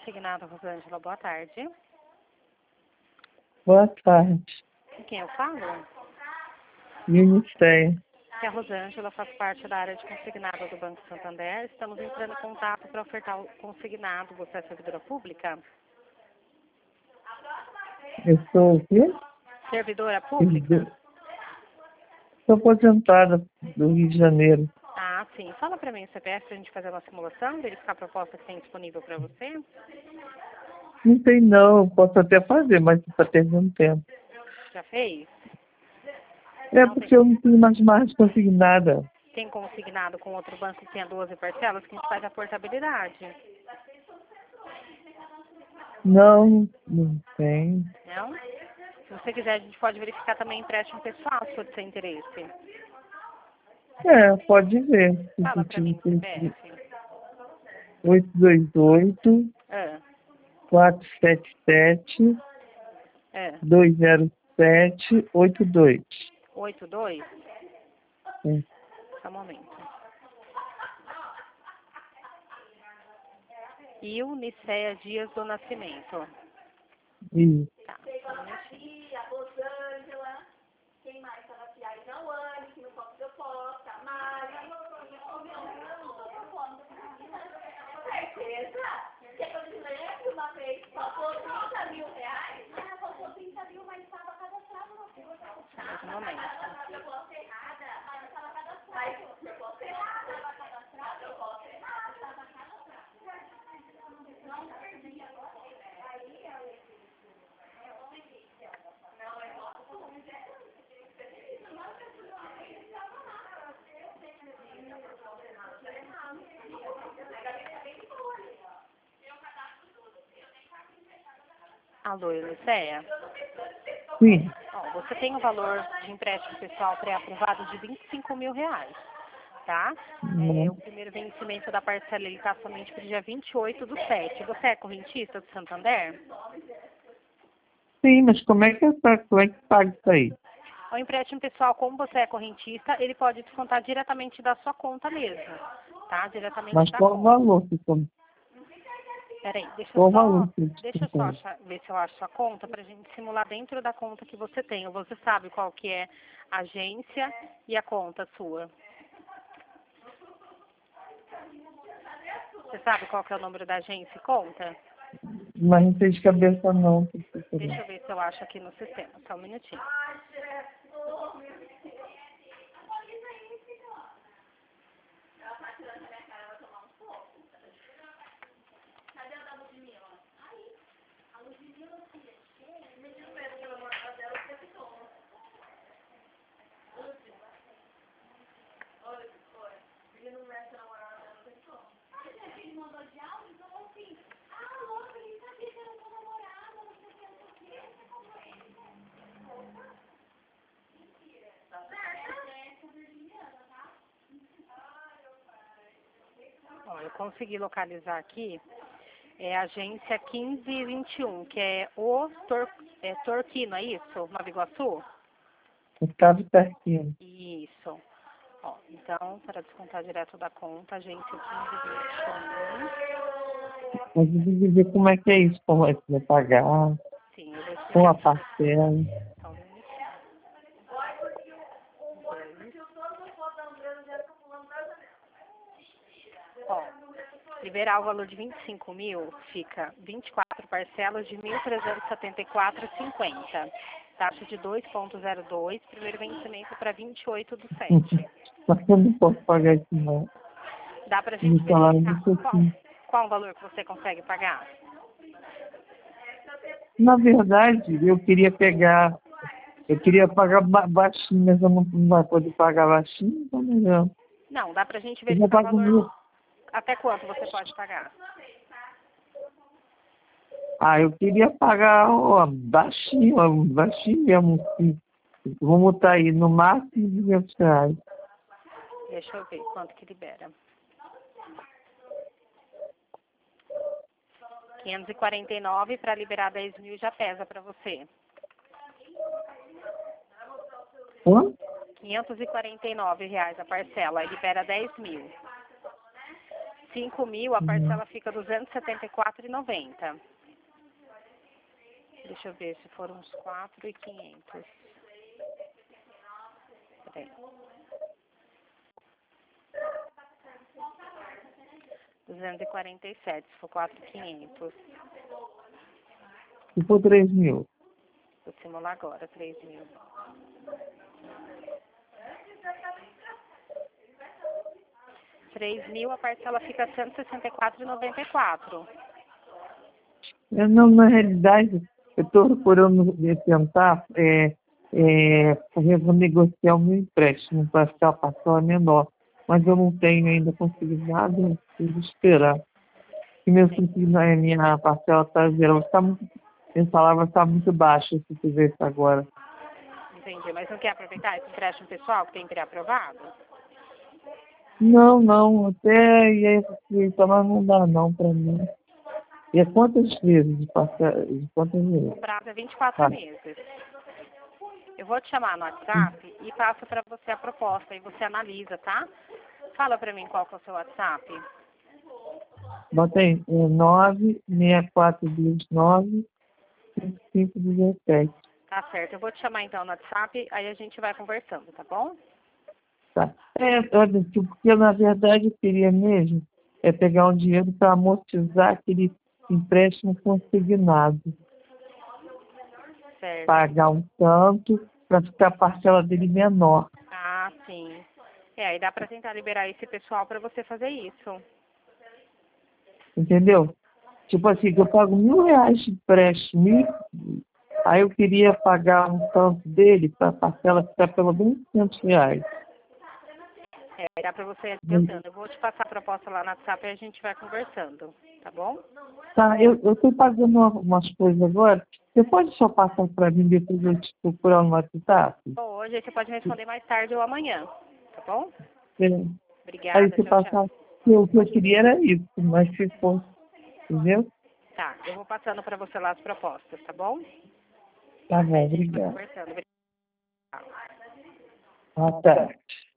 consignado, Rosângela. Boa tarde. Boa tarde. Com quem eu falo? Ministério. Que a Rosângela faz parte da área de consignado do Banco Santander. Estamos entrando em contato para ofertar o consignado. Você é servidora pública? Eu sou o quê? Servidora pública? Sou aposentada do Rio de Janeiro. Ah, sim. Fala para mim o CPF para a gente fazer uma simulação, verificar a proposta que tem disponível para você. Não tem não, eu posso até fazer, mas está perdendo tempo. Já fez? É Não porque eu não tenho mais margem consignada. Tem consignado com outro banco que tenha 12 parcelas que a gente faz a portabilidade. Não, não tem. Não? Se você quiser, a gente pode verificar também empréstimo pessoal, se for de seu interesse. É, pode ver. Fala para mim, CPF. 828 Ah, 477 ah. 207 82. 82? É. Só um momento. E o Nicéia Dias do Nascimento. Isso. Tá, só um minutinho. A Rosângela, quem mais estava aqui? A Inauane, que não pode proposta, a Mari. Certeza? Que eu te lembro uma vez, faltou 30 mil reais? Ah, faltou 30 mil, mas estava cadastrado na Só mais um momento. proposta errada. Mas estava cadastrado. Proposta errada. Estava cadastrado. Proposta errada. Estava cadastrado. Não perdi agora. Não, é nosso. Alô, Nicéia? Sim. Ó, você tem o valor de empréstimo pessoal pré-aprovado de 25 mil reais, tá? O primeiro vencimento da parcela ele está somente para o dia 28/7. Você é correntista do Santander? Sim, mas como é que paga isso aí? O empréstimo pessoal, como você é correntista, ele pode descontar diretamente da sua conta mesmo, tá? Diretamente Mas da qual o conta. valor? Peraí, deixa Qual eu o valor? só ver se eu acho a conta pra gente simular dentro da conta que você tem. Ou você sabe qual que é a agência e a conta sua? Você sabe qual que é o número da agência e conta? Mas não tem de cabeça não. Deixa eu ver se eu acho aqui no sistema. Só um minutinho. Ó, eu consegui localizar aqui. É a agência 1521, que é o Torquino, é isso? Nova Iguaçu? Estava pertinho. Isso. Ó, então, para descontar direto da conta, agência 1521. Mas eu preciso ver como é que é isso, como é que vai pagar, Sim, eu vou com a explicar. parcela. Só um minutinho. Ó, liberar o valor de 25 mil fica 24 parcelas de 1.374,50. Taxa de 2,02, primeiro vencimento para 28/7. Mas eu não posso pagar isso não. Dá pra gente Me falaram verificar disso aqui. qual o valor que você consegue pagar? Na verdade, eu queria pagar baixinho, mas eu não vai poder pagar baixinho, então não. Não, dá pra gente Eu já verificar o pago valor. mil. Até quanto você pode pagar? Eu queria pagar baixinho mesmo. Assim. Vamos botar aí no máximo R$ 200. Deixa eu ver quanto que libera. 549 para liberar 10 mil já pesa para você. Quanto? R$ 549 a parcela, aí libera 10 mil. 5.000, a parcela fica R$ 274,90. Deixa eu ver se foram uns 4.500. Peraí. 247, se for 4.500. Se for 3.000. Vou simular agora, 3.000. R$ 3.000, a parcela fica R$ 164,94. Não, na realidade, eu estou procurando tentar negociar o meu empréstimo para ficar a parcela menor. Mas eu não tenho ainda conseguido nada, eu preciso esperar. E mesmo que minha parcela está geral, minha palavra está muito baixa, se fizer isso agora. Entendi, mas não quer aproveitar esse empréstimo pessoal que tem pré-aprovado? Não, até ia aceitar, mas não dá não para mim. E é quantas vezes de parcela? De quantas vezes? O prazo é 24 meses. Eu vou te chamar no WhatsApp e passo para você a proposta e você analisa, tá? Fala para mim qual que é o seu WhatsApp. Bota aí, 96429-5517. Tá certo, eu vou te chamar então no WhatsApp, aí a gente vai conversando, tá bom? Tá. Olha, porque na verdade eu queria mesmo pegar um dinheiro para amortizar aquele empréstimo consignado. Certo. Pagar um tanto para ficar a parcela dele menor. Ah, sim. Aí dá para tentar liberar esse pessoal para você fazer isso. Entendeu? Tipo assim, que eu pago R$ 1.000 de empréstimo, aí eu queria pagar um tanto dele para a parcela ficar pelo menos R$ 500. Dá para você ir adiantando. Eu vou te passar a proposta lá no WhatsApp e a gente vai conversando, tá bom? Tá, eu estou pagando umas coisas agora. Você pode só passar para mim depois eu te procurar no WhatsApp? Hoje você pode me responder mais tarde ou amanhã, tá bom? É. Obrigada, Aí você tchau, tchau. passar. O que eu queria era isso, mas se for, entendeu? Tá, eu vou passando para você lá as propostas, tá bom? Tá Aí bom, a gente vai obrigado. conversando. Ah, tá.